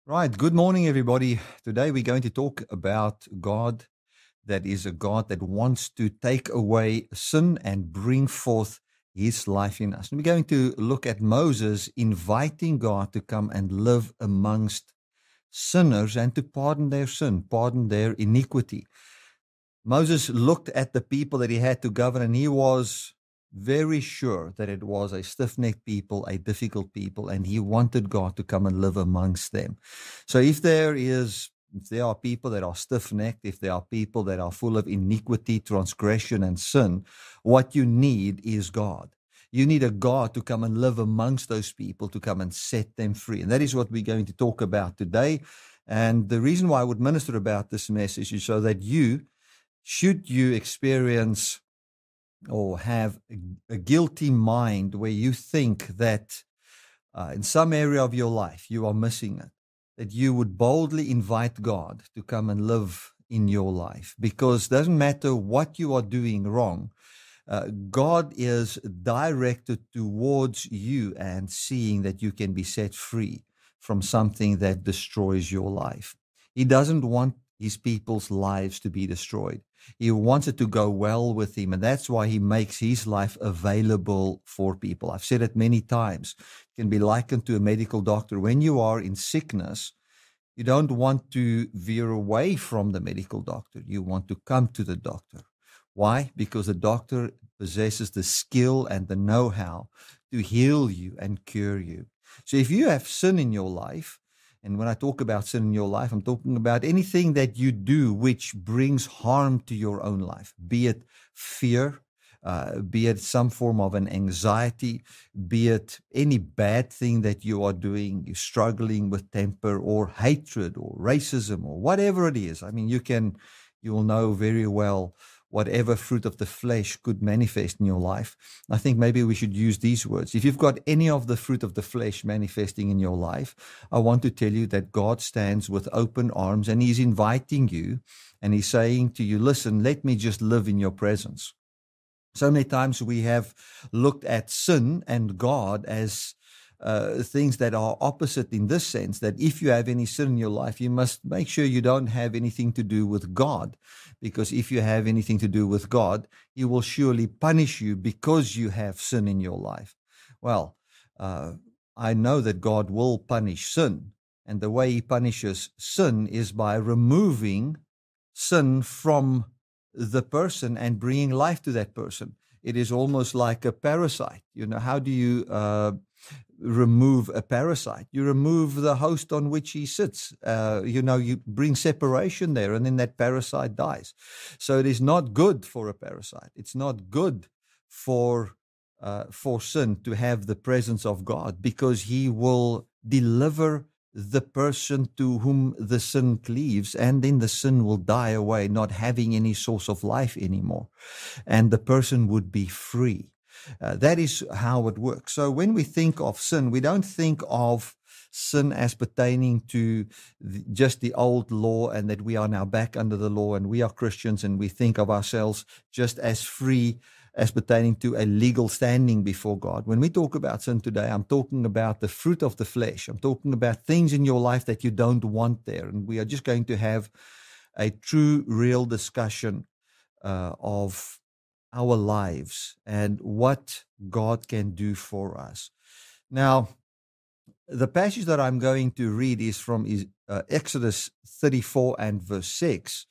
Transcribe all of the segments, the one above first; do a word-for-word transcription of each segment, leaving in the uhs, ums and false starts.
Right. Good morning, everybody. Today we're going to talk about God that is a God that wants to take away sin and bring forth his life in us. And we're going to look at Moses inviting God to come and live amongst sinners and to pardon their sin, pardon their iniquity. Moses looked at the people that he had to govern, and he was very sure that it was a stiff necked people, a difficult people, and he wanted God to come and live amongst them. So if there is if there are people that are stiff necked, if there are people that are full of iniquity, transgression, and sin, what you need is God. You need a God to come and live amongst those people, to come and set them free. And that is what we're going to talk about today. And the reason why I would minister about this message is so that you, should you experience or have a, a guilty mind where you think that uh, in some area of your life you are missing it, that you would boldly invite God to come and live in your life, because it doesn't matter what you are doing wrong. Uh, God is directed towards you and seeing that you can be set free from something that destroys your life. He doesn't want his people's lives to be destroyed. He wants it to go well with him, and that's why he makes his life available for people. I've said it many times. It can be likened to a medical doctor. When you are in sickness, you don't want to veer away from the medical doctor. You want to come to the doctor. Why? Because the doctor possesses the skill and the know-how to heal you and cure you. So if you have sin in your life, and when I talk about sin in your life, I'm talking about anything that you do which brings harm to your own life, be it fear, uh, be it some form of an anxiety, be it any bad thing that you are doing, you're struggling with temper or hatred or racism or whatever it is. I mean, you can, you will know very well whatever fruit of the flesh could manifest in your life. I think maybe we should use these words. If you've got any of the fruit of the flesh manifesting in your life, I want to tell you that God stands with open arms and he's inviting you and he's saying to you, listen, let me just live in your presence. So many times we have looked at sin and God as uh, things that are opposite, in this sense that if you have any sin in your life, you must make sure you don't have anything to do with God, because if you have anything to do with God, he will surely punish you because you have sin in your life. Well, uh, I know that God will punish sin, and the way he punishes sin is by removing sin from the person and bringing life to that person. It is almost like a parasite. You know, how do you uh, remove a parasite? You remove the host on which he sits. Uh, you know, you bring separation there, and then that parasite dies. So it is not good for a parasite. It's not good for uh, for sin to have the presence of God, because he will deliver the person to whom the sin cleaves, and then the sin will die away, not having any source of life anymore, and the person would be free. Uh, that is how it works. So when we think of sin, we don't think of sin as pertaining to the, just the old law, and that we are now back under the law and we are Christians, and we think of ourselves just as free as pertaining to a legal standing before God. When we talk about sin today, I'm talking about the fruit of the flesh. I'm talking about things in your life that you don't want there. And we are just going to have a true, real discussion uh, of our lives and what God can do for us. Now, the passage that I'm going to read is from uh, Exodus thirty-four and verse six.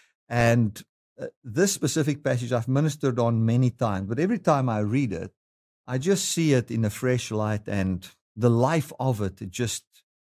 And uh, this specific passage I've ministered on many times, but every time I read it, I just see it in a fresh light, and the life of it, it just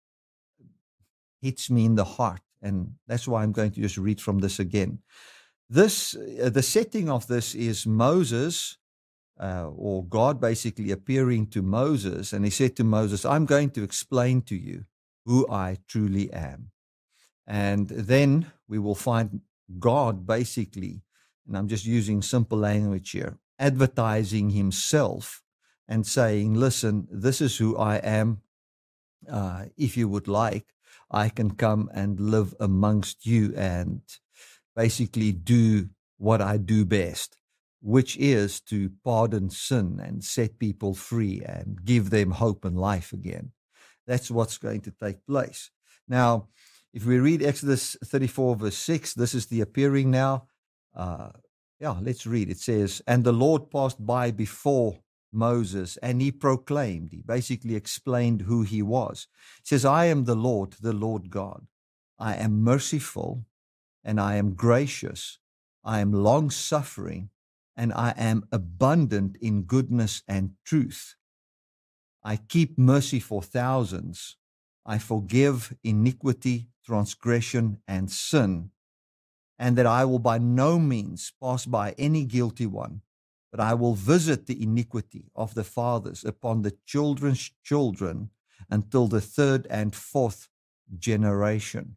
hits me in the heart. And that's why I'm going to just read from this again. This, uh, the setting of this is Moses, uh, or God basically appearing to Moses, and he said to Moses, I'm going to explain to you who I truly am. And then we will find God basically, and I'm just using simple language here, advertising himself and saying, listen, this is who I am. Uh, if you would like, I can come and live amongst you and basically do what I do best, which is to pardon sin and set people free and give them hope and life again. That's what's going to take place. Now, if we read Exodus thirty-four, verse six, this is the appearing now. Uh, yeah, let's read. It says, "And the Lord passed by before Moses, and he proclaimed," he basically explained who he was. He says, "I am the Lord, the Lord God. I am merciful, and I am gracious. I am long-suffering, and I am abundant in goodness and truth. I keep mercy for thousands. I forgive iniquity, transgression, and sin, and that I will by no means pass by any guilty one, but I will visit the iniquity of the fathers upon the children's children until the third and fourth generation."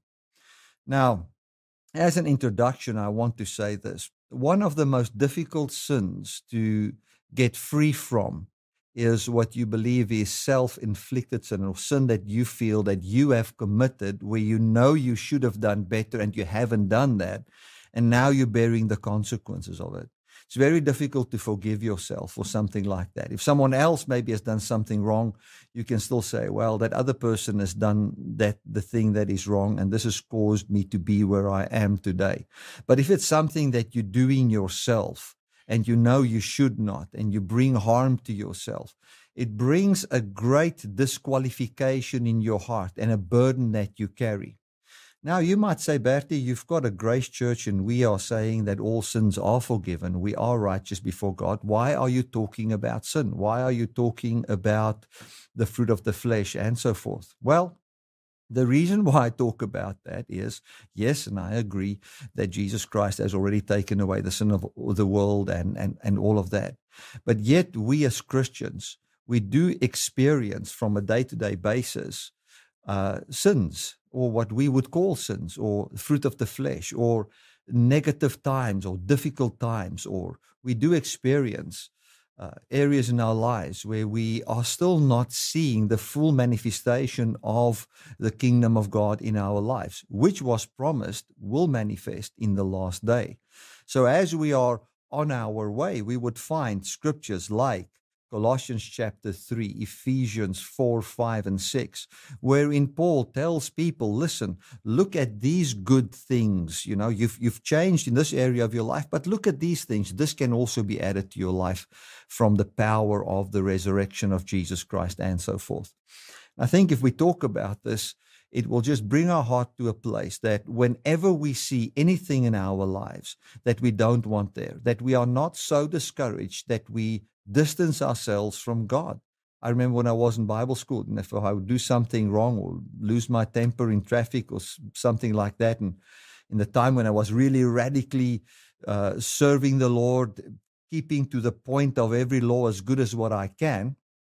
Now, as an introduction, I want to say this. One of the most difficult sins to get free from is what you believe is self-inflicted sin, or sin that you feel that you have committed where you know you should have done better and you haven't done that, and now you're bearing the consequences of it. It's very difficult to forgive yourself for something like that. If someone else maybe has done something wrong, you can still say, well, that other person has done that the thing that is wrong, and this has caused me to be where I am today. But if it's something that you're doing yourself, and you know you should not, and you bring harm to yourself, it brings a great disqualification in your heart and a burden that you carry. Now, you might say, Bertie, you've got a grace church and we are saying that all sins are forgiven. We are righteous before God. Why are you talking about sin? Why are you talking about the fruit of the flesh and so forth? Well, the reason why I talk about that is, yes, and I agree that Jesus Christ has already taken away the sin of the world and, and, and all of that. But yet we as Christians, we do experience from a day-to-day basis uh, sins, or what we would call sins, or fruit of the flesh, or negative times, or difficult times, or we do experience Uh, areas in our lives where we are still not seeing the full manifestation of the kingdom of God in our lives, which was promised will manifest in the last day. So as we are on our way, we would find scriptures like Colossians chapter three, Ephesians four, five, and six, wherein Paul tells people, listen, look at these good things. You know, you've, you've changed in this area of your life, but look at these things. This can also be added to your life from the power of the resurrection of Jesus Christ and so forth. I think if we talk about this, it will just bring our heart to a place that whenever we see anything in our lives that we don't want there, that we are not so discouraged that we distance ourselves from God. I remember when I was in Bible school, and if I would do something wrong or lose my temper in traffic or something like that, and in the time when I was really radically uh, serving the Lord, keeping to the point of every law as good as what I can,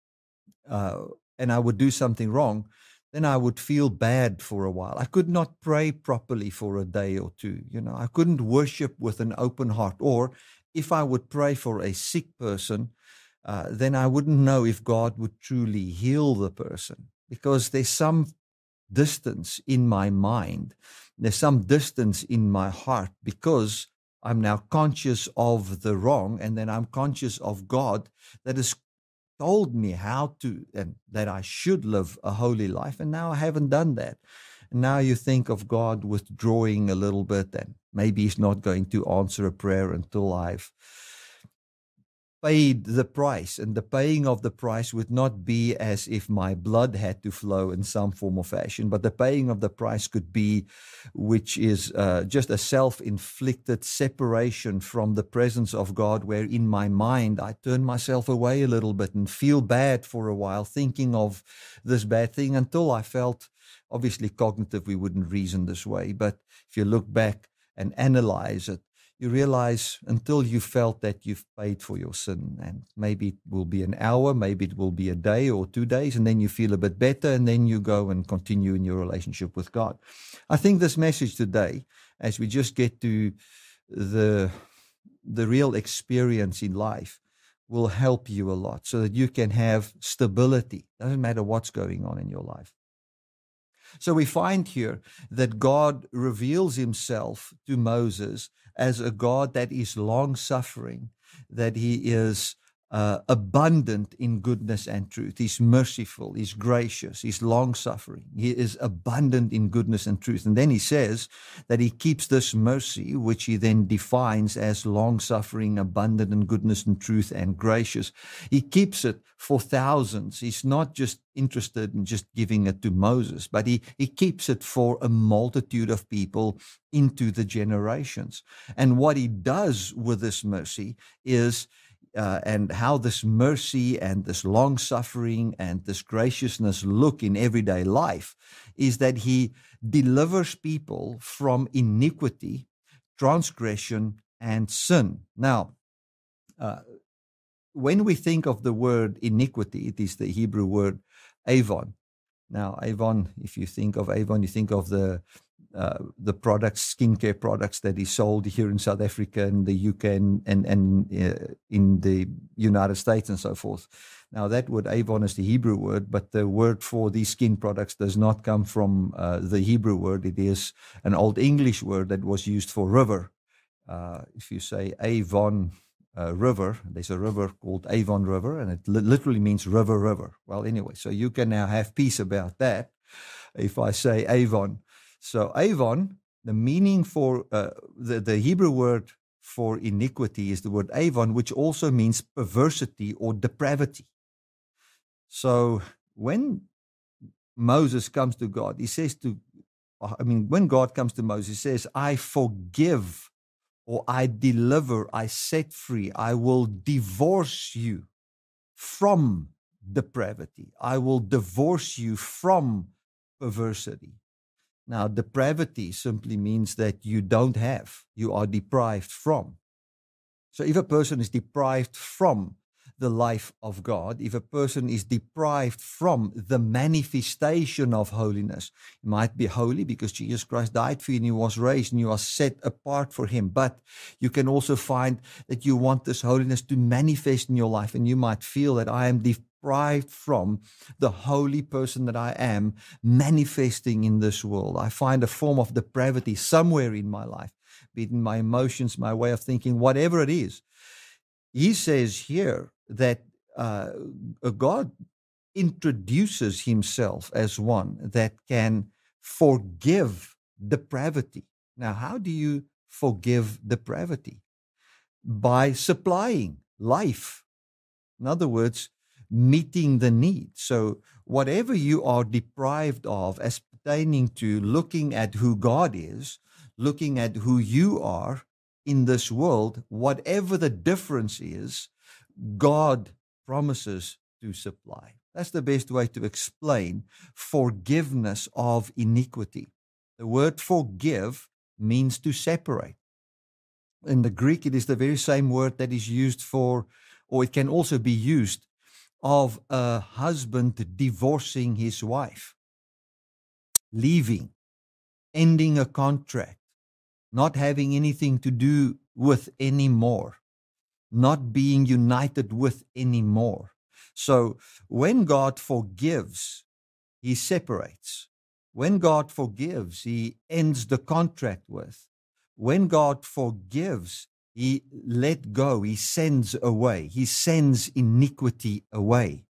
uh, and I would do something wrong, then I would feel bad for a while. I could not pray properly for a day or two. You know, I couldn't worship with an open heart. Or if I would pray for a sick person, uh, then I wouldn't know if God would truly heal the person, because there's some distance in my mind. There's some distance in my heart, because I'm now conscious of the wrong, and then I'm conscious of God that has told me how to, and that I should live a holy life, and now I haven't done that. And now you think of God withdrawing a little bit, and maybe He's not going to answer a prayer until I've paid the price. And the paying of the price would not be as if my blood had to flow in some form or fashion, but the paying of the price could be, which is uh, just a self-inflicted separation from the presence of God, where in my mind I turn myself away a little bit and feel bad for a while, thinking of this bad thing, until I felt, obviously cognitive, we wouldn't reason this way, but if you look back and analyze it, you realize until you felt that you've paid for your sin, and maybe it will be an hour, maybe it will be a day or two days, and then you feel a bit better, and then you go and continue in your relationship with God. I think this message today, as we just get to the, the real experience in life, will help you a lot so that you can have stability. Doesn't matter what's going on in your life. So we find here that God reveals Himself to Moses as a God that is long-suffering, that He is uh, abundant in goodness and truth. He's merciful, he's gracious, he's long-suffering. He is abundant in goodness and truth. And then he says that he keeps this mercy, which he then defines as long-suffering, abundant in goodness and truth, and gracious. He keeps it for thousands. He's not just interested in just giving it to Moses, but he, he keeps it for a multitude of people into the generations. And what he does with this mercy is Uh, and how this mercy and this long suffering and this graciousness look in everyday life is that he delivers people from iniquity, transgression, and sin. Now, uh, when we think of the word iniquity, it is the Hebrew word avon. Now, avon, if you think of avon, you think of the Uh, the products, skincare products that is sold here in South Africa and the U K and, and, and uh, in the United States and so forth. Now, that word Avon is the Hebrew word, but the word for these skin products does not come from uh, the Hebrew word. It is an Old English word that was used for river. Uh, if you say Avon uh, River, there's a river called Avon River, and it li- literally means river, river. Well, anyway, so you can now have peace about that if I say Avon. So Avon, the meaning for uh, the, the Hebrew word for iniquity is the word Avon, which also means perversity or depravity. So when Moses comes to God, he says to, I mean, when God comes to Moses, he says, I forgive or I deliver, I set free, I will divorce you from depravity. I will divorce you from perversity. Now, depravity simply means that you don't have, you are deprived from. So if a person is deprived from the life of God, if a person is deprived from the manifestation of holiness, you might be holy because Jesus Christ died for you and he was raised and you are set apart for him. But you can also find that you want this holiness to manifest in your life, and you might feel that I am deprived from the holy person that I am manifesting in this world. I find a form of depravity somewhere in my life, be it in my emotions, my way of thinking, whatever it is. He says here that uh, God introduces himself as one that can forgive depravity. Now, how do you forgive depravity? By supplying life. In other words, meeting the need. So whatever you are deprived of as pertaining to looking at who God is, looking at who you are in this world, whatever the difference is, God promises to supply. That's the best way to explain forgiveness of iniquity. The word forgive means to separate. In the Greek, it is the very same word that is used for, or it can also be used of a husband divorcing his wife, leaving, ending a contract, not having anything to do with anymore, not being united with anymore. So when God forgives, he separates. When God forgives, he ends the contract with. When God forgives, he let go, he sends away, he sends iniquity away.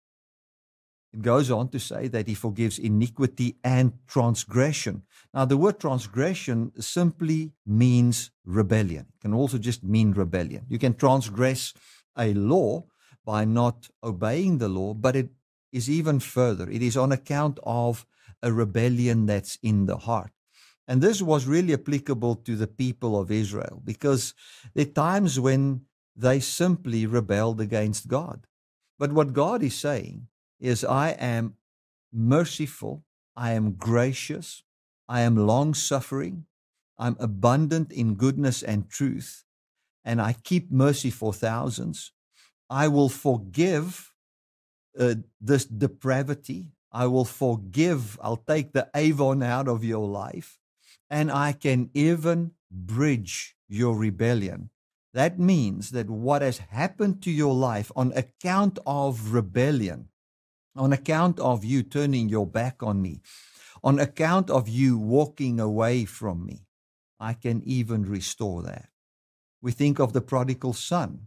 It goes on to say that he forgives iniquity and transgression. Now, the word transgression simply means rebellion. It can also just mean rebellion. You can transgress a law by not obeying the law, but it is even further. It is on account of a rebellion that's in the heart. And this was really applicable to the people of Israel because there are times when they simply rebelled against God. But what God is saying is, I am merciful, I am gracious, I am long-suffering, I'm abundant in goodness and truth, and I keep mercy for thousands. I will forgive uh, this depravity. I will forgive, I'll take the Avon out of your life, and I can even bridge your rebellion. That means that what has happened to your life on account of rebellion, on account of you turning your back on me, on account of you walking away from me, I can even restore that. We think of the prodigal son.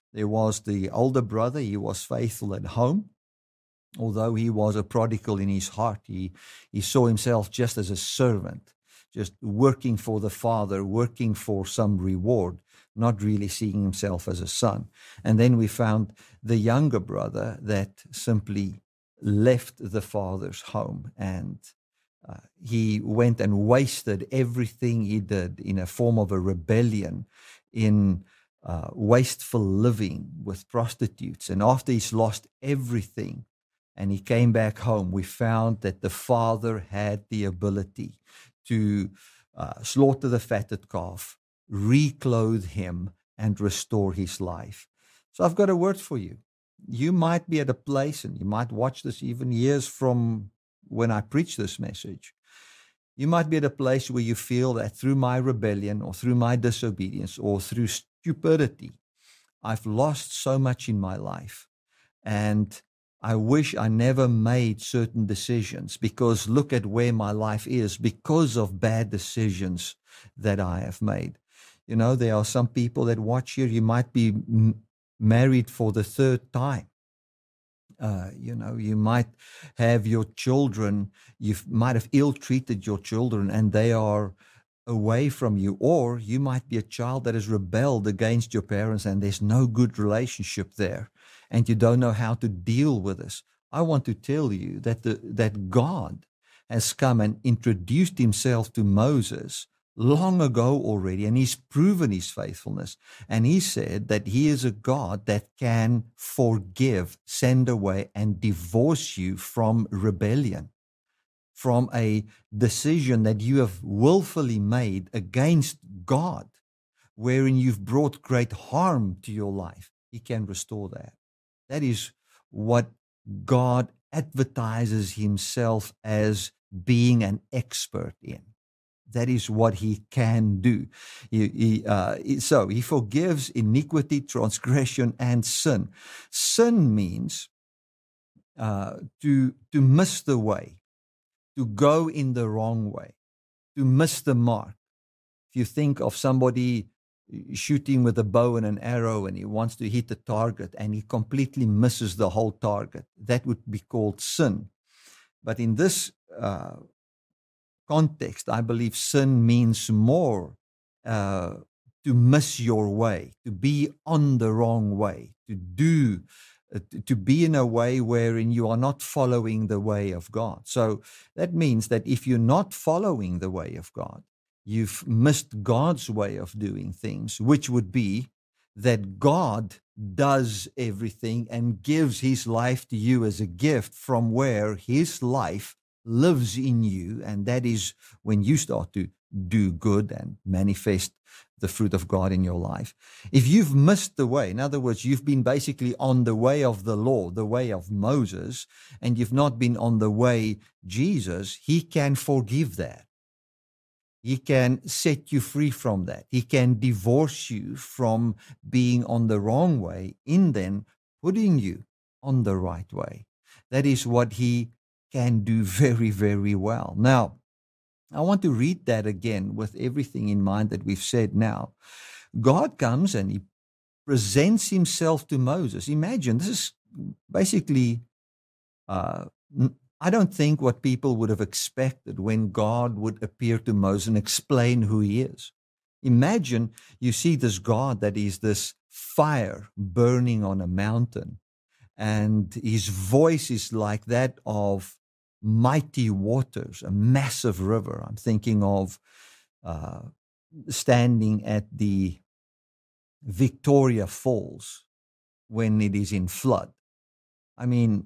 There was the older brother. He was faithful at home. Although he was a prodigal in his heart, he, he saw himself just as a servant, just working for the father, working for some reward, not really seeing himself as a son. And then we found the younger brother that simply left the father's home, and uh, he went and wasted everything he did in a form of a rebellion, in uh, wasteful living with prostitutes. And after he's lost everything, and he came back home, we found that the father had the ability to uh, slaughter the fatted calf, reclothe him, and restore his life. So I've got a word for you. You might be at a place, and you might watch this even years from when I preach this message. You might be at a place where you feel that through my rebellion or through my disobedience or through stupidity, I've lost so much in my life. And I wish I never made certain decisions, because look at where my life is because of bad decisions that I have made. You know, there are some people that watch here. You might be m- married for the third time. Uh, you know, you might have your children, you might have ill-treated your children and they are away from you. Or you might be a child that has rebelled against your parents and there's no good relationship there, and you don't know how to deal with this. I want to tell you that the, that God has come and introduced himself to Moses long ago already, and he's proven his faithfulness. And he said that he is a God that can forgive, send away, and divorce you from rebellion, from a decision that you have willfully made against God, wherein you've brought great harm to your life. He can restore that. That is what God advertises himself as being an expert in. That is what he can do. He, he, uh, so he forgives iniquity, transgression, and sin. Sin means uh, to, to miss the way, to go in the wrong way, to miss the mark. If you think of somebody shooting with a bow and an arrow and he wants to hit the target and he completely misses the whole target, that would be called sin. But in this uh, context, I believe sin means more uh, to miss your way, to be on the wrong way, to do, uh, to be in a way wherein you are not following the way of God. So that means that if you're not following the way of God, you've missed God's way of doing things, which would be that God does everything and gives his life to you as a gift from where his life lives in you. And that is when you start to do good and manifest the fruit of God in your life. If you've missed the way, in other words, you've been basically on the way of the law, the way of Moses, and you've not been on the way Jesus, he can forgive that. He can set you free from that. He can divorce you from being on the wrong way in then putting you on the right way. That is what he can do very, very well. Now, I want to read that again with everything in mind that we've said now. God comes and he presents himself to Moses. Imagine, this is basically uh, I don't think what people would have expected when God would appear to Moses and explain who he is. Imagine you see this God that is this fire burning on a mountain, and his voice is like that of mighty waters, a massive river. I'm thinking of uh, standing at the Victoria Falls when it is in flood. I mean,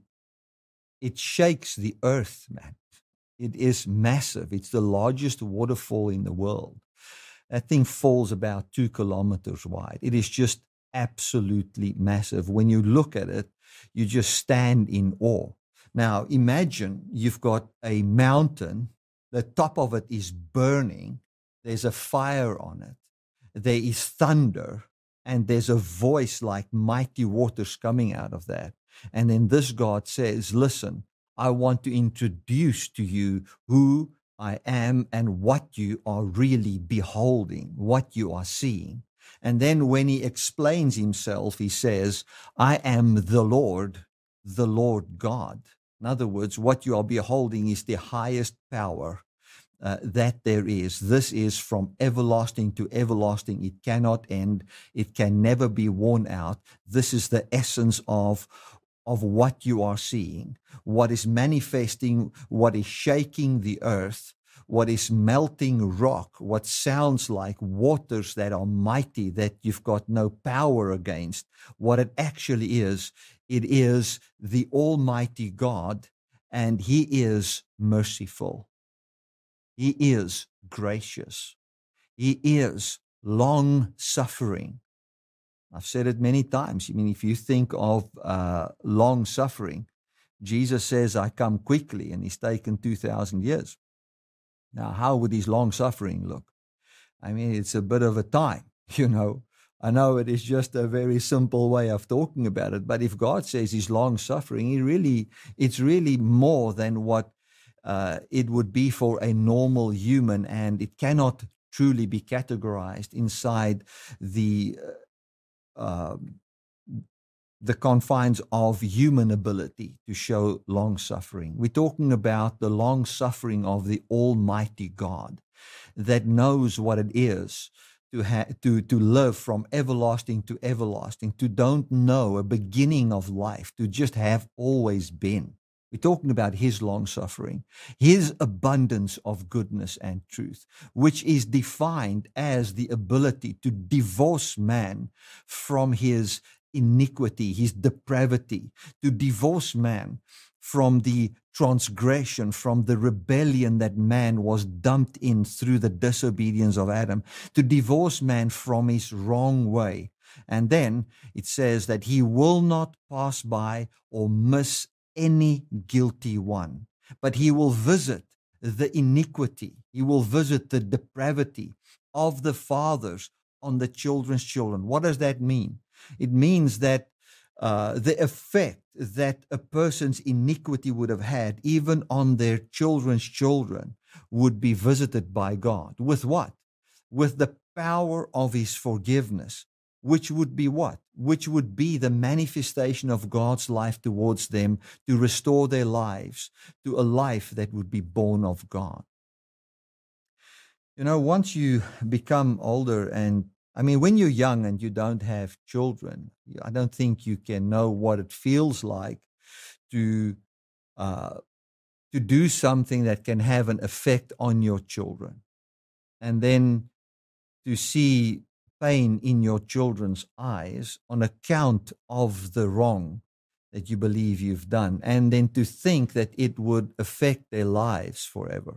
it shakes the earth, man. It is massive. It's the largest waterfall in the world. That thing falls about two kilometers wide. It is just absolutely massive. When you look at it, you just stand in awe. Now, imagine you've got a mountain. The top of it is burning. There's a fire on it. There is thunder. And there's a voice like mighty waters coming out of that. And then this God says, listen, I want to introduce to you who I am and what you are really beholding, what you are seeing. And then when he explains himself, he says, I am the Lord, the Lord God. In other words, what you are beholding is the highest power uh, that there is. This is from everlasting to everlasting. It cannot end. It can never be worn out. This is the essence of of what you are seeing, what is manifesting, what is shaking the earth, what is melting rock, what sounds like waters that are mighty, that you've got no power against. What it actually is, it is the Almighty God, and He is merciful. He is gracious. He is long-suffering. I've said it many times. I mean, if you think of uh, long suffering, Jesus says, I come quickly, and he's taken two thousand years. Now, how would his long suffering look? I mean, it's a bit of a time, you know. I know it is just a very simple way of talking about it, but if God says he's long suffering, he really, it's really more than what uh, it would be for a normal human, and it cannot truly be categorized inside the uh, Uh, the confines of human ability to show long suffering. We're talking about the long suffering of the Almighty God that knows what it is to ha- to to live from everlasting to everlasting, to don't know a beginning of life, to just have always been. We're talking about his long suffering, his abundance of goodness and truth, which is defined as the ability to divorce man from his iniquity, his depravity, to divorce man from the transgression, from the rebellion that man was dumped in through the disobedience of Adam, to divorce man from his wrong way. And then it says that he will not pass by or miss any guilty one, but he will visit the iniquity, he will visit the depravity of the fathers on the children's children. What does that mean? It means that uh, the effect that a person's iniquity would have had even on their children's children would be visited by God. With what? With the power of his forgiveness, which would be what? Which would be the manifestation of God's life towards them to restore their lives to a life that would be born of God. You know, once you become older, and I mean, when you're young and you don't have children, I don't think you can know what it feels like to uh, to do something that can have an effect on your children, and then to see pain in your children's eyes on account of the wrong that you believe you've done, and then to think that it would affect their lives forever.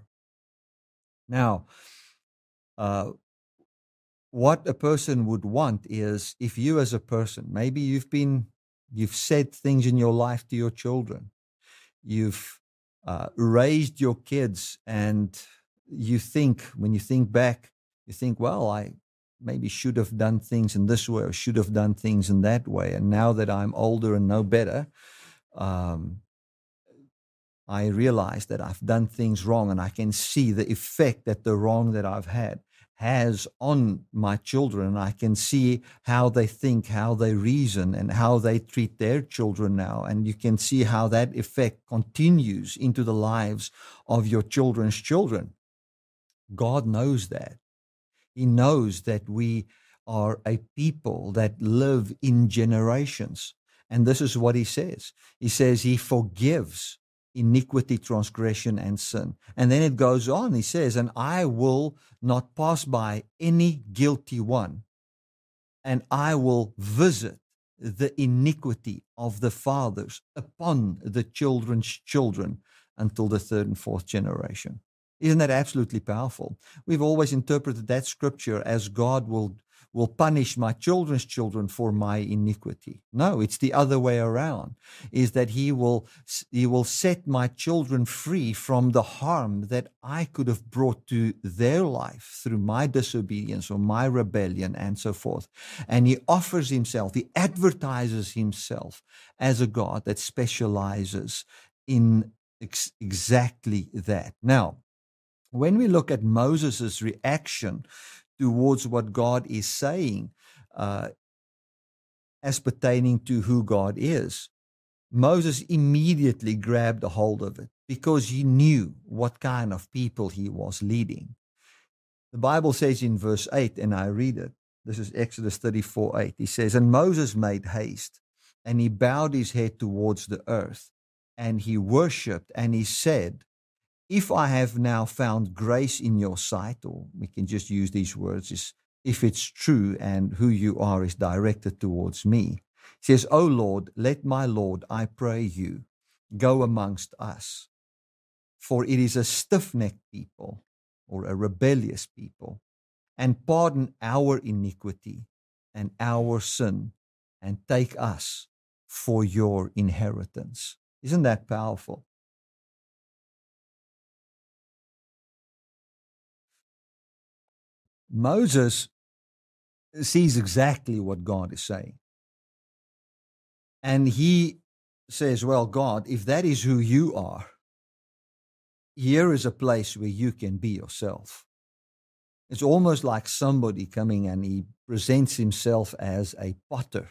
Now, uh, what a person would want is, if you as a person, maybe you've been, you've said things in your life to your children, you've uh, raised your kids, and you think, when you think back, you think, well, I maybe should have done things in this way or should have done things in that way. And now that I'm older and know better, um, I realize that I've done things wrong, and I can see the effect that the wrong that I've had has on my children. And I can see how they think, how they reason, and how they treat their children now. And you can see how that effect continues into the lives of your children's children. God knows that. He knows that we are a people that live in generations. And this is what he says. He says he forgives iniquity, transgression, and sin. And then it goes on. He says, and I will not pass by any guilty one, and I will visit the iniquity of the fathers upon the children's children until the third and fourth generation. Isn't that absolutely powerful? We've always interpreted that scripture as God will, will punish my children's children for my iniquity. No, it's the other way around, is that he will, he will set my children free from the harm that I could have brought to their life through my disobedience or my rebellion and so forth. And he offers himself, he advertises himself as a God that specializes in ex- exactly that. Now, when we look at Moses' reaction towards what God is saying uh, as pertaining to who God is, Moses immediately grabbed a hold of it because he knew what kind of people he was leading. The Bible says in verse eight, and I read it. This is Exodus thirty-four eight. He says, "And Moses made haste, and he bowed his head towards the earth, and he worshipped, and he said, if I have now found grace in your sight," or we can just use these words, is if it's true and who you are is directed towards me. He says, "O Lord, let my Lord, I pray you, go amongst us. For it is a stiff-necked people," or a rebellious people, "and pardon our iniquity and our sin, and take us for your inheritance." Isn't that powerful? Moses sees exactly what God is saying. And he says, well, God, if that is who you are, here is a place where you can be yourself. It's almost like somebody coming and he presents himself as a potter.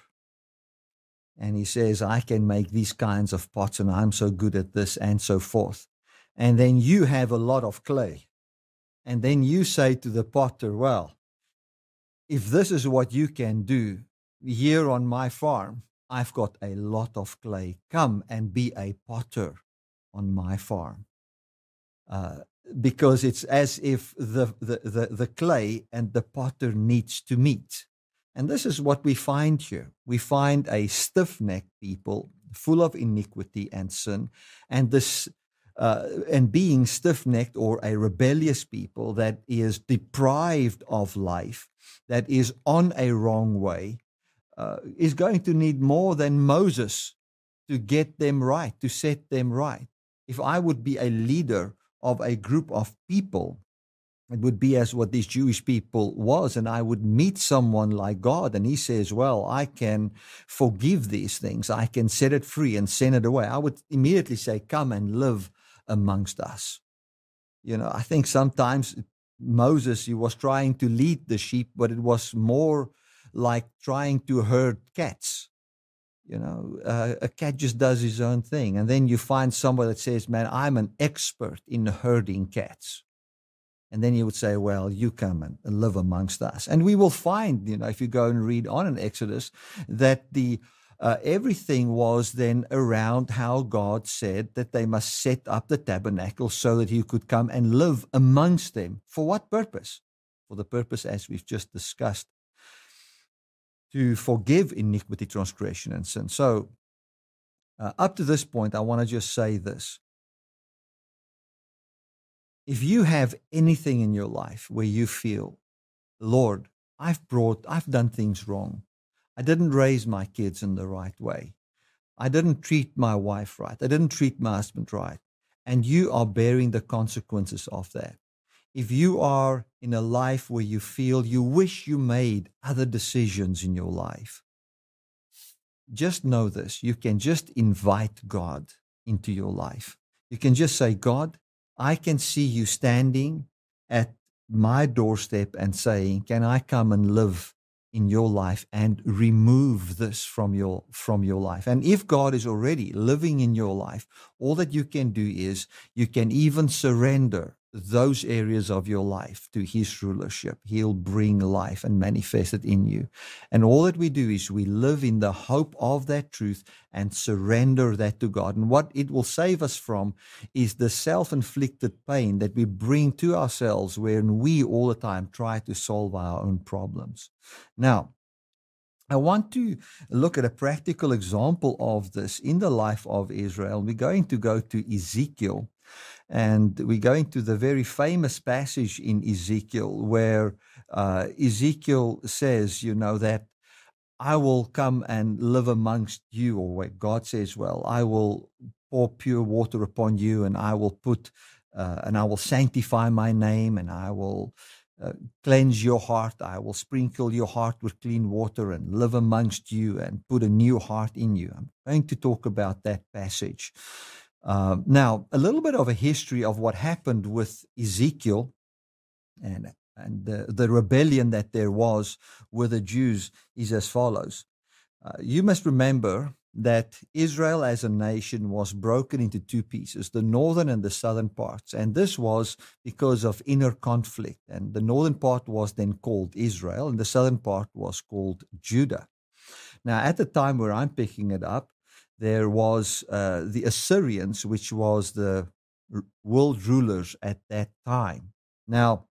And he says, I can make these kinds of pots and I'm so good at this and so forth. And then you have a lot of clay. And then you say to the potter, well, if this is what you can do here on my farm, I've got a lot of clay. Come and be a potter on my farm. Uh, because it's as if the, the, the, the clay and the potter needs to meet. And this is what we find here. We find a stiff-necked people full of iniquity and sin, and this uh, and being stiff-necked or a rebellious people that is deprived of life, that is on a wrong way, uh, is going to need more than Moses to get them right, to set them right. If I would be a leader of a group of people, it would be as what these Jewish people was, and I would meet someone like God, and he says, well, I can forgive these things. I can set it free and send it away. I would immediately say, come and live amongst us. You know, I think sometimes Moses, he was trying to lead the sheep, but it was more like trying to herd cats. You know, uh, a cat just does his own thing. And then you find somebody that says, man, I'm an expert in herding cats. And then you would say, well, you come and live amongst us. And we will find, you know, if you go and read on in Exodus, that the uh, everything was then around how God said that they must set up the tabernacle so that he could come and live amongst them. For what purpose? For the purpose, as we've just discussed, to forgive iniquity, transgression, and sin. So uh, up to this point, I want to just say this. If you have anything in your life where you feel, Lord, I've brought, I've done things wrong. I didn't raise my kids in the right way. I didn't treat my wife right. I didn't treat my husband right. And you are bearing the consequences of that. If you are in a life where you feel you wish you made other decisions in your life, just know this. You can just invite God into your life. You can just say, God, I can see you standing at my doorstep and saying, can I come and live in your life and remove this from your from your life? And if God is already living in your life, all that you can do is you can even surrender those areas of your life to his rulership. He'll bring life and manifest it in you. And all that we do is we live in the hope of that truth and surrender that to God. And what it will save us from is the self-inflicted pain that we bring to ourselves when we all the time try to solve our own problems. Now, I want to look at a practical example of this in the life of Israel. We're going to go to Ezekiel. And we're going to the very famous passage in Ezekiel where uh, Ezekiel says, you know, that I will come and live amongst you, or where God says, well, I will pour pure water upon you, and I will put, uh, and I will sanctify my name, and I will uh, cleanse your heart. I will sprinkle your heart with clean water and live amongst you and put a new heart in you. I'm going to talk about that passage. Uh, now, a little bit of a history of what happened with Ezekiel. And and the, the rebellion that there was with the Jews is as follows. Uh, you must remember that Israel as a nation was broken into two pieces, the northern and the southern parts. And this was because of inner conflict. And the northern part was then called Israel, and the southern part was called Judah. Now, at the time where I'm picking it up, there was uh, the Assyrians, which was the r- world rulers at that time. Now,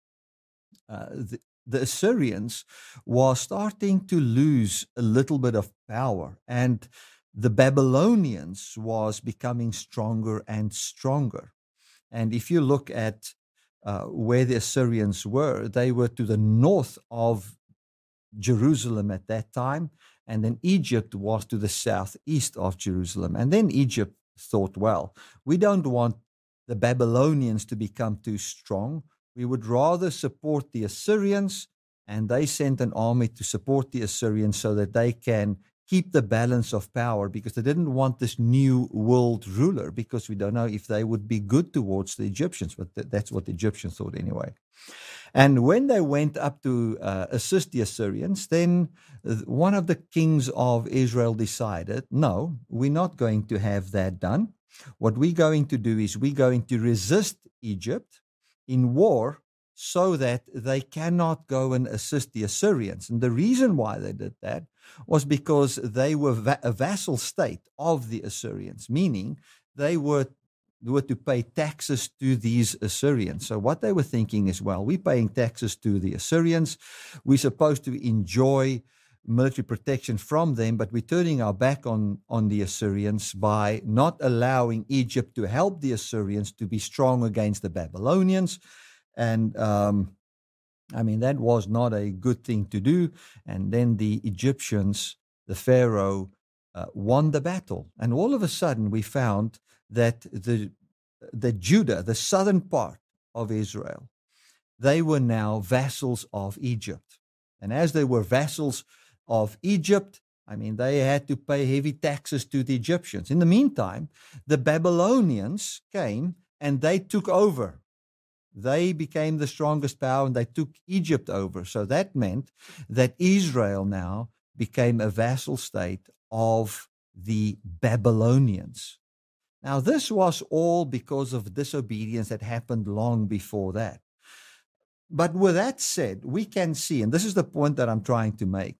uh, the, the Assyrians were starting to lose a little bit of power, and the Babylonians was becoming stronger and stronger. And if you look at uh, where the Assyrians were, they were to the north of Jerusalem at that time, and then Egypt was to the southeast of Jerusalem. And then Egypt thought, well, we don't want the Babylonians to become too strong. We would rather support the Assyrians, and they sent an army to support the Assyrians so that they can keep the balance of power, because they didn't want this new world ruler, because we don't know if they would be good towards the Egyptians, but th- that's what the Egyptians thought anyway. And when they went up to uh, assist the Assyrians, then one of the kings of Israel decided, no, we're not going to have that done. What we're going to do is we're going to resist Egypt in war so that they cannot go and assist the Assyrians. And the reason why they did that was because they were va- a vassal state of the Assyrians, meaning they were were to pay taxes to these Assyrians. So what they were thinking is, well, we're paying taxes to the Assyrians. We're supposed to enjoy military protection from them, but we're turning our back on, on the Assyrians by not allowing Egypt to help the Assyrians to be strong against the Babylonians. And, um, I mean, that was not a good thing to do. And then the Egyptians, the Pharaoh, uh, won the battle. And all of a sudden, we found that the the Judah, the southern part of Israel, they were now vassals of Egypt. And as they were vassals of Egypt, I mean, they had to pay heavy taxes to the Egyptians. In the meantime, the Babylonians came and they took over. They became the strongest power and they took Egypt over. So that meant that Israel now became a vassal state of the Babylonians. Now, this was all because of disobedience that happened long before that. But with that said, we can see, and this is the point that I'm trying to make,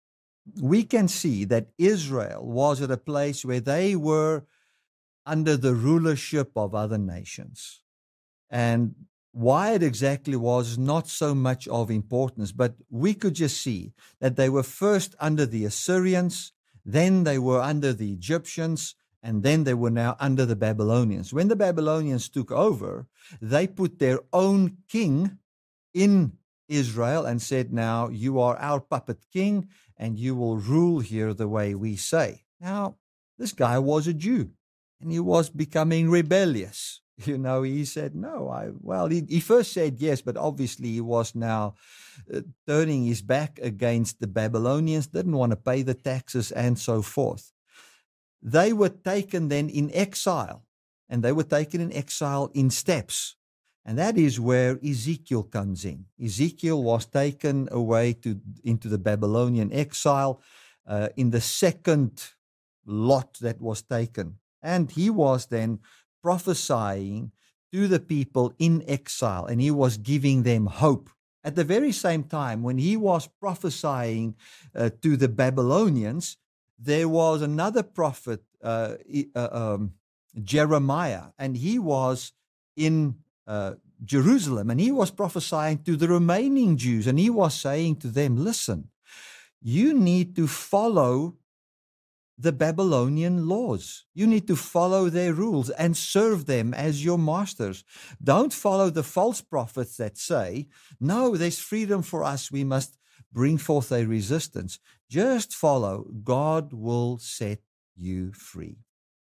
we can see that Israel was at a place where they were under the rulership of other nations. And why it exactly was not so much of importance, but we could just see that they were first under the Assyrians, then they were under the Egyptians, and then they were now under the Babylonians. When the Babylonians took over, they put their own king in Israel and said, now you are our puppet king and you will rule here the way we say. Now, this guy was a Jew and he was becoming rebellious. You know, he said, no, I, well, he, he first said yes, but obviously he was now uh, turning his back against the Babylonians, didn't want to pay the taxes and so forth. They were taken then in exile, and they were taken in exile in steps. And that is where Ezekiel comes in. Ezekiel was taken away to into the Babylonian exile uh, in the second lot that was taken. And he was then prophesying to the people in exile, and he was giving them hope. At the very same time, when he was prophesying uh, to the Babylonians, there was another prophet, uh, uh, um, Jeremiah, and he was in uh, Jerusalem, and he was prophesying to the remaining Jews, and he was saying to them, listen, you need to follow the Babylonian laws. You need to follow their rules and serve them as your masters. Don't follow the false prophets that say, no, there's freedom for us. We must bring forth a resistance. Just follow. God will set you free.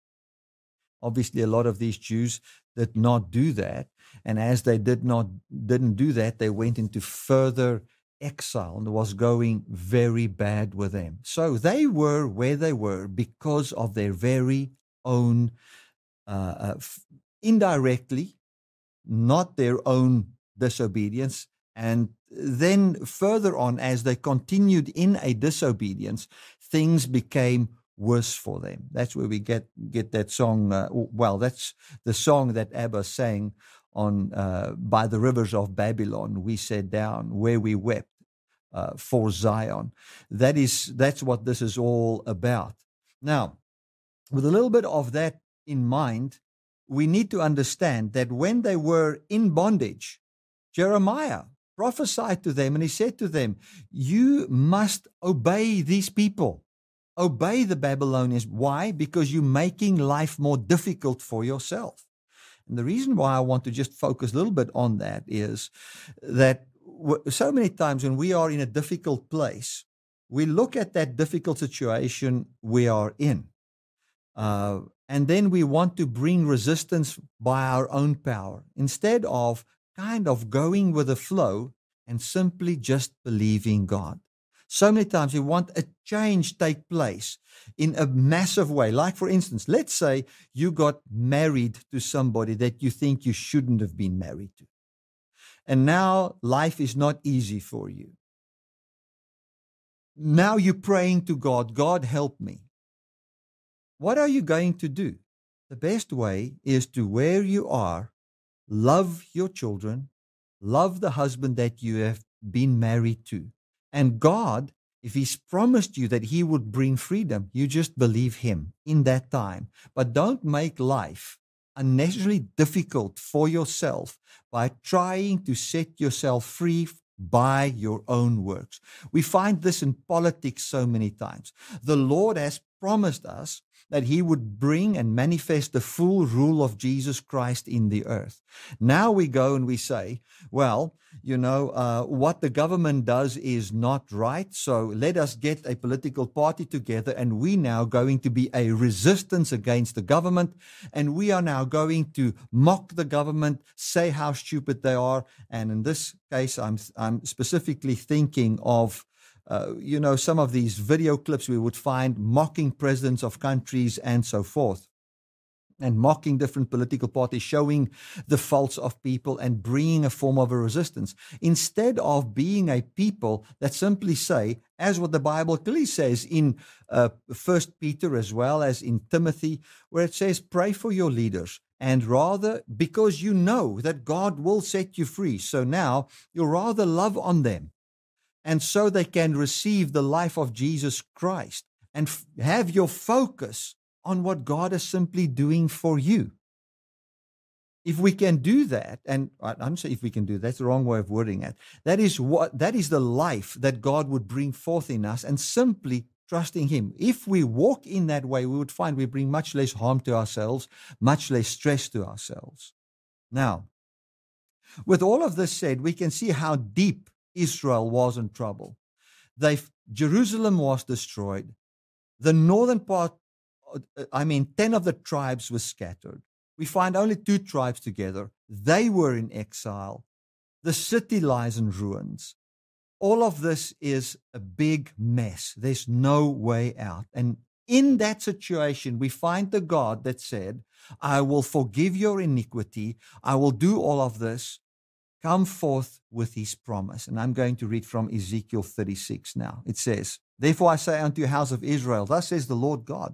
Obviously, a lot of these Jews did not do that. And as they did not, didn't do that, they went into further exile and was going very bad with them. So they were where they were because of their very own, uh, uh, f- indirectly, not their own disobedience, and then further on, as they continued in a disobedience, things became worse for them. That's where we get get that song. Uh, well, that's the song that Abba sang on uh, by the rivers of Babylon. We sat down where we wept uh, for Zion. That is that's what this is all about. Now, with a little bit of that in mind, we need to understand that when they were in bondage, Jeremiah prophesied to them, and he said to them, you must obey these people. Obey the Babylonians. Why? Because you're making life more difficult for yourself. And the reason why I want to just focus a little bit on that is that so many times when we are in a difficult place, we look at that difficult situation we are in. Uh, and then we want to bring resistance by our own power instead of kind of going with the flow and simply just believing God. So many times we want a change take place in a massive way. Like, for instance, let's say you got married to somebody that you think you shouldn't have been married to. And now life is not easy for you. Now you're praying to God, God help me. What are you going to do? The best way is to, where you are, love your children, love the husband that you have been married to. And God, if He's promised you that He would bring freedom, you just believe Him in that time. But don't make life unnecessarily difficult for yourself by trying to set yourself free by your own works. We find this in politics so many times. The Lord has promised us that He would bring and manifest the full rule of Jesus Christ in the earth. Now we go and we say, well, you know, uh, what the government does is not right, so let us get a political party together, and we now going to be a resistance against the government, and we are now going to mock the government, say how stupid they are. And in this case, I'm, I'm specifically thinking of Uh, you know, some of these video clips we would find mocking presidents of countries and so forth, and mocking different political parties, showing the faults of people and bringing a form of a resistance, instead of being a people that simply say, as what the Bible clearly says in uh, First Peter as well as in Timothy, where it says, pray for your leaders. And rather, because you know that God will set you free, so now you rather love on them, and so they can receive the life of Jesus Christ and f- have your focus on what God is simply doing for you. If we can do that, and I don't say if we can do that, that's the wrong way of wording it. That is what that is the life that God would bring forth in us, and simply trusting Him. If we walk in that way, we would find we bring much less harm to ourselves, much less stress to ourselves. Now, with all of this said, we can see how deep Israel was in trouble. They, Jerusalem was destroyed. The northern part, I mean, ten of the tribes were scattered. We find only two tribes together. They were in exile. The city lies in ruins. All of this is a big mess. There's no way out. And in that situation, we find the God that said, I will forgive your iniquity. I will do all of this. Come forth with His promise. And I'm going to read from Ezekiel thirty-six now. It says, therefore I say unto you, house of Israel, thus says the Lord God,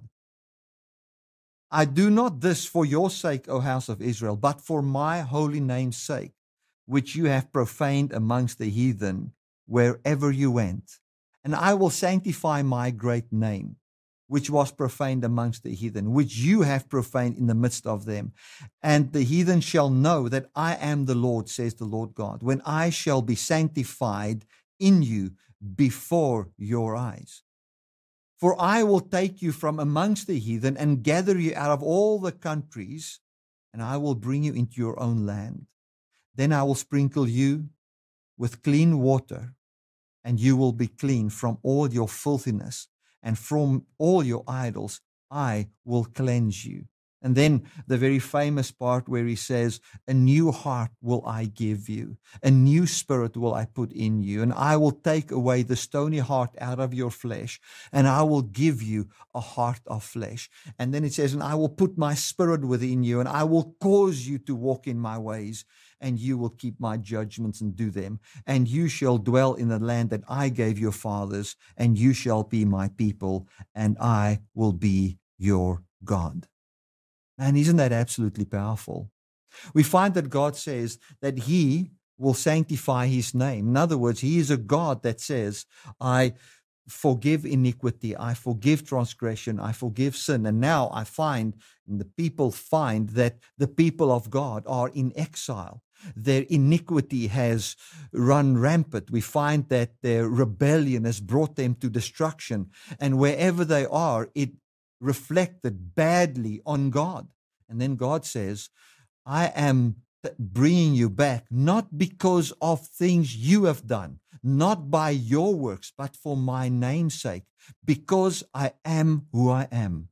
I do not this for your sake, O house of Israel, but for my holy name's sake, which you have profaned amongst the heathen wherever you went. And I will sanctify my great name, which was profaned amongst the heathen, which you have profaned in the midst of them. And the heathen shall know that I am the Lord, says the Lord God, when I shall be sanctified in you before your eyes. For I will take you from amongst the heathen and gather you out of all the countries, and I will bring you into your own land. Then I will sprinkle you with clean water, and you will be clean from all your filthiness, and from all your idols I will cleanse you. And then the very famous part where he says, a new heart will I give you, a new spirit will I put in you, and I will take away the stony heart out of your flesh, and I will give you a heart of flesh. And then it says, and I will put my spirit within you, and I will cause you to walk in my ways, and you will keep my judgments and do them. And you shall dwell in the land that I gave your fathers, and you shall be my people, and I will be your God. Man, isn't that absolutely powerful? We find that God says that he will sanctify his name. In other words, he is a God that says, I forgive iniquity, I forgive transgression, I forgive sin. And now I find, and the people find, that the people of God are in exile. Their iniquity has run rampant. We find that their rebellion has brought them to destruction. And wherever they are, it reflected badly on God. And then God says, I am bringing you back, not because of things you have done, not by your works, but for my name's sake, because I am who I am.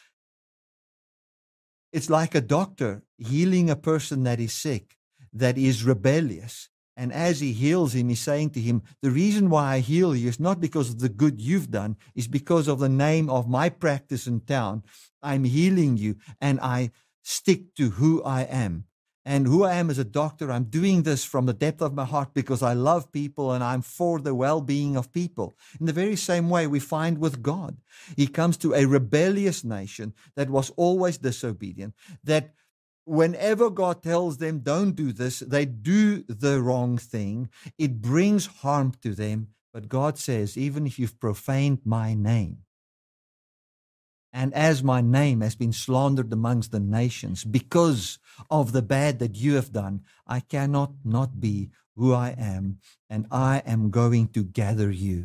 It's like a doctor healing a person that is sick, that is rebellious. And as he heals him, he's saying to him, the reason why I heal you is not because of the good you've done, it's because of the name of my practice in town. I'm healing you, and I stick to who I am. And who I am as a doctor, I'm doing this from the depth of my heart because I love people and I'm for the well-being of people. In the very same way we find with God. He comes to a rebellious nation that was always disobedient, that whenever God tells them, don't do this, they do the wrong thing. It brings harm to them. But God says, even if you've profaned my name, and as my name has been slandered amongst the nations because of the bad that you have done, I cannot not be who I am, and I am going to gather you.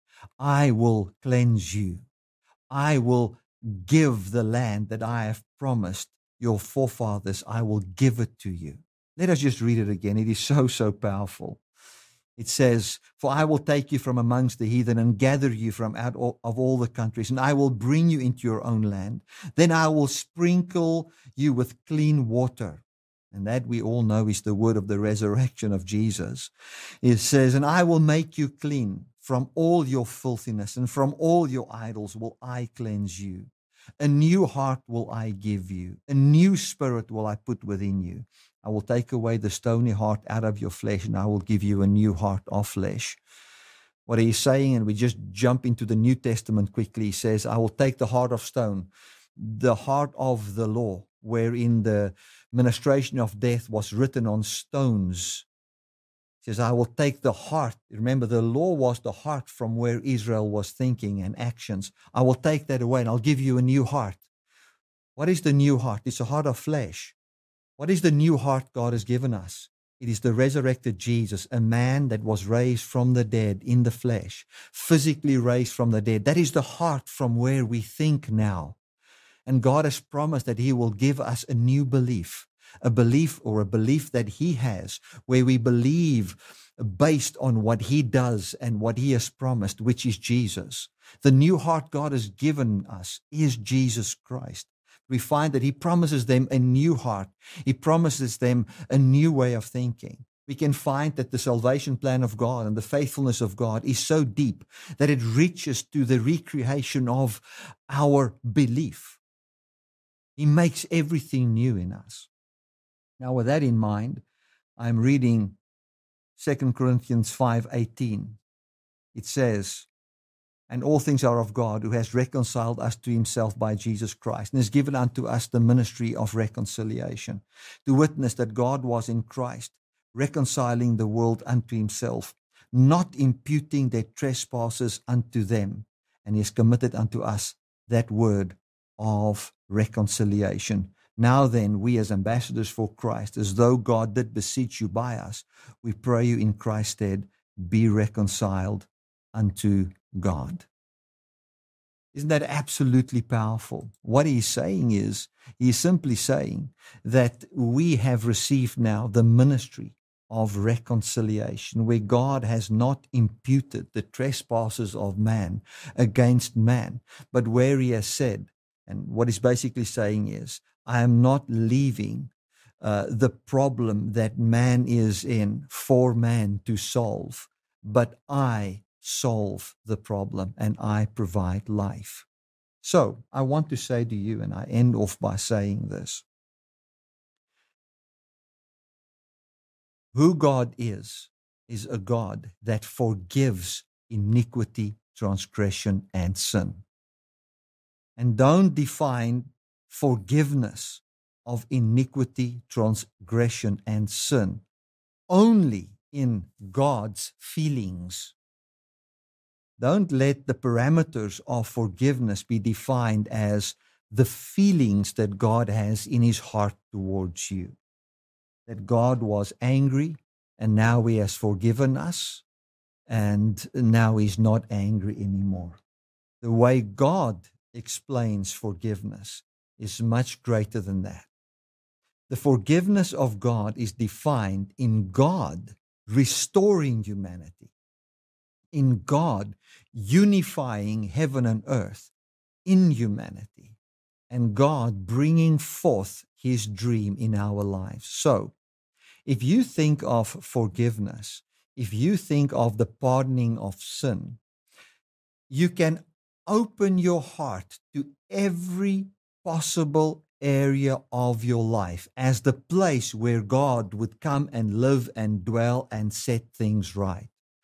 I will cleanse you. I will give the land that I have promised your forefathers, I will give it to you. Let us just read it again. It is so, so powerful. It says, for I will take you from amongst the heathen and gather you from out of all the countries, and I will bring you into your own land. Then I will sprinkle you with clean water. And that we all know is the word of the resurrection of Jesus. It says, and I will make you clean from all your filthiness, and from all your idols will I cleanse you. A new heart will I give you. A new spirit will I put within you. I will take away the stony heart out of your flesh, and I will give you a new heart of flesh. What he's saying, and we just jump into the New Testament quickly, he says, I will take the heart of stone, the heart of the law, wherein the ministration of death was written on stones. He says, I will take the heart. Remember, the law was the heart from where Israel was thinking and actions. I will take that away, and I'll give you a new heart. What is the new heart? It's a heart of flesh. What is the new heart God has given us? It is the resurrected Jesus, a man that was raised from the dead in the flesh, physically raised from the dead. That is the heart from where we think now. And God has promised that he will give us a new belief, a belief or a belief that he has, where we believe based on what he does and what he has promised, which is Jesus. The new heart God has given us is Jesus Christ. We find that he promises them a new heart. He promises them a new way of thinking. We can find that the salvation plan of God and the faithfulness of God is so deep that it reaches to the recreation of our belief. He makes everything new in us. Now, with that in mind, I'm reading Second Corinthians five eighteen. It says, and all things are of God, who has reconciled us to himself by Jesus Christ, and has given unto us the ministry of reconciliation, to witness that God was in Christ, reconciling the world unto himself, not imputing their trespasses unto them, and he has committed unto us that word of reconciliation. Now then, we as ambassadors for Christ, as though God did beseech you by us, we pray you in Christ's stead, be reconciled unto God. Isn't that absolutely powerful? What he's saying is, he's simply saying that we have received now the ministry of reconciliation, where God has not imputed the trespasses of man against man, but where he has said, and what he's basically saying is, I am not leaving uh, the problem that man is in for man to solve, but I solve the problem and I provide life. So I want to say to you, and I end off by saying this: who God is, is a God that forgives iniquity, transgression, and sin. And don't define forgiveness of iniquity, transgression, and sin only in God's feelings. Don't let the parameters of forgiveness be defined as the feelings that God has in his heart towards you. That God was angry and now he has forgiven us and now he's not angry anymore. The way God explains forgiveness is much greater than that. The forgiveness of God is defined in God restoring humanity, in God unifying heaven and earth in humanity, and God bringing forth his dream in our lives. So, if you think of forgiveness, if you think of the pardoning of sin, you can open your heart to every possible area of your life as the place where God would come and live and dwell and set things right.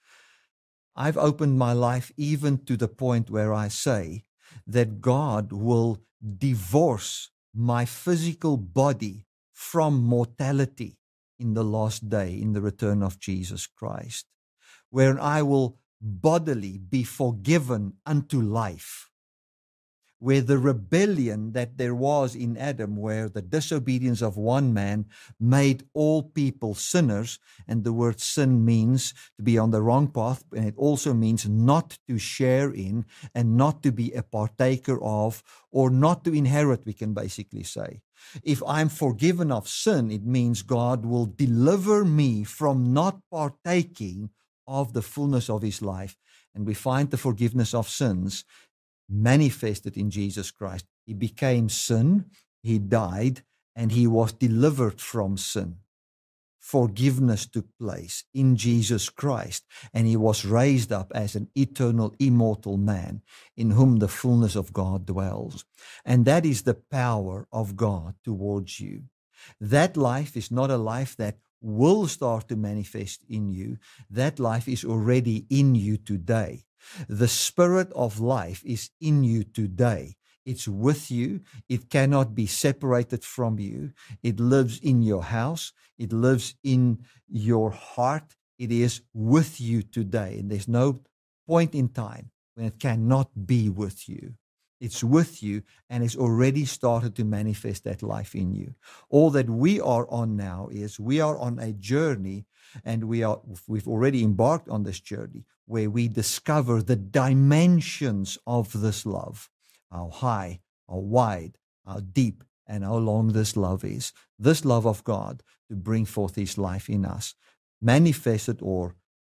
I've opened my life even to the point where I say that God will divorce my physical body from mortality in the last day, in the return of Jesus Christ, where I will bodily be forgiven unto life, where the rebellion that there was in Adam, where the disobedience of one man made all people sinners, and the word sin means to be on the wrong path, and it also means not to share in and not to be a partaker of, or not to inherit, we can basically say. If I'm forgiven of sin, it means God will deliver me from not partaking of the fullness of his life. And we find the forgiveness of sins manifested in Jesus Christ. He became sin, he died, and he was delivered from sin. Forgiveness took place in Jesus Christ, and he was raised up as an eternal, immortal man in whom the fullness of God dwells. And that is the power of God towards you. That life is not a life that will start to manifest in you. That life is already in you today. The spirit of life is in you today. It's with you. It cannot be separated from you. It lives in your house. It lives in your heart. It is with you today. And there's no point in time when it cannot be with you. It's with you, and it's already started to manifest that life in you. All that we are on now is we are on a journey, and we are, we've already embarked on this journey where we discover the dimensions of this love, how high, how wide, how deep, and how long this love is. This love of God to bring forth his life in us, manifested, or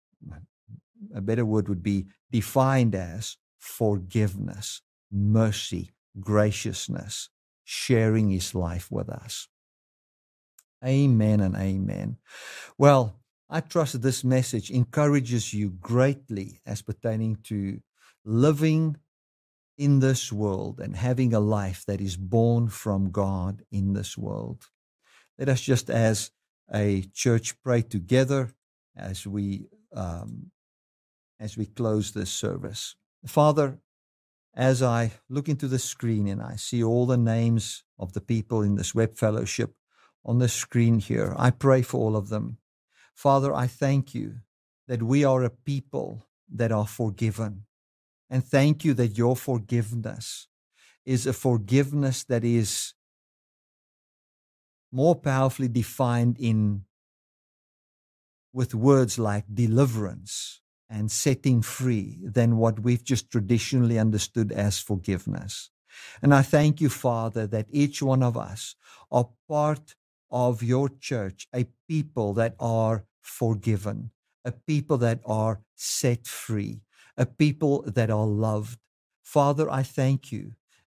a better word would be defined as forgiveness, mercy, graciousness, sharing his life with us. Amen and amen. Well, I trust this message encourages you greatly as pertaining to living in this world and having a life that is born from God in this world. Let us just as a church pray together as we um, as we close this service. Father, as I look into the screen and I see all the names of the people in this web fellowship on the screen here, I pray for all of them. Father, I thank you that we are a people that are forgiven. And thank you that your forgiveness is a forgiveness that is more powerfully defined in with words like deliverance and setting free than what we've just traditionally understood as forgiveness. And I thank you, Father, that each one of us are part of your church, a people that are forgiven, a people that are set free, a people that are loved. Father, I thank you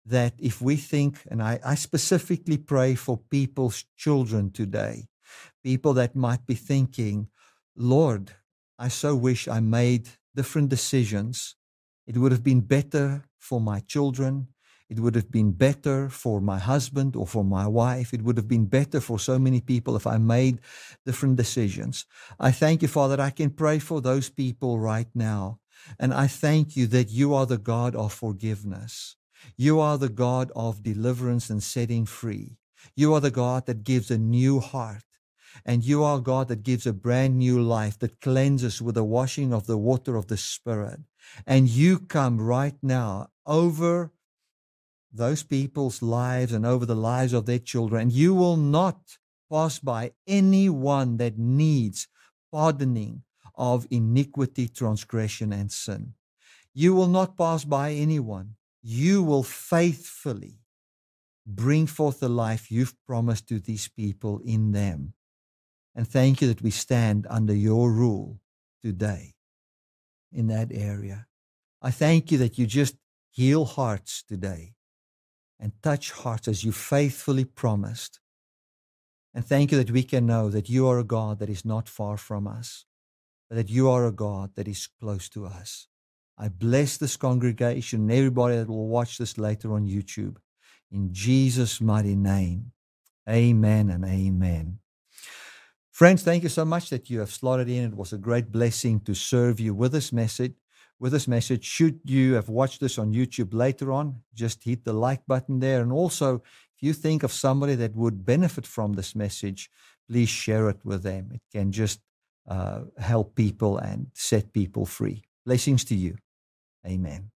that if we think, and I, I specifically pray for people's children today, people that might be thinking, Lord, I so wish I made different decisions. It would have been better for my children. It would have been better for my husband or for my wife. It would have been better for so many people if I made different decisions. I thank you, Father, that I can pray for those people right now. And I thank you that you are the God of forgiveness. You are the God of deliverance and setting free. You are the God that gives a new heart. And you are God that gives a brand new life, that cleanses with the washing of the water of the Spirit. And you come right now over those people's lives and over the lives of their children. And you will not pass by anyone that needs pardoning of iniquity, transgression, and sin. You will not pass by anyone. You will faithfully bring forth the life you've promised to these people in them. And thank you that we stand under your rule today in that area. I thank you that you just heal hearts today and touch hearts as you faithfully promised. And thank you that we can know that you are a God that is not far from us, but that you are a God that is close to us. I bless this congregation and everybody that will watch this later on YouTube. In Jesus' mighty name, amen and amen. Friends, thank you so much that you have slotted in. It was a great blessing to serve you with this message. With this message, should you have watched this on YouTube later on, just hit the like button there. And also, if you think of somebody that would benefit from this message, please share it with them. It can just uh, help people and set people free. Blessings to you. Amen.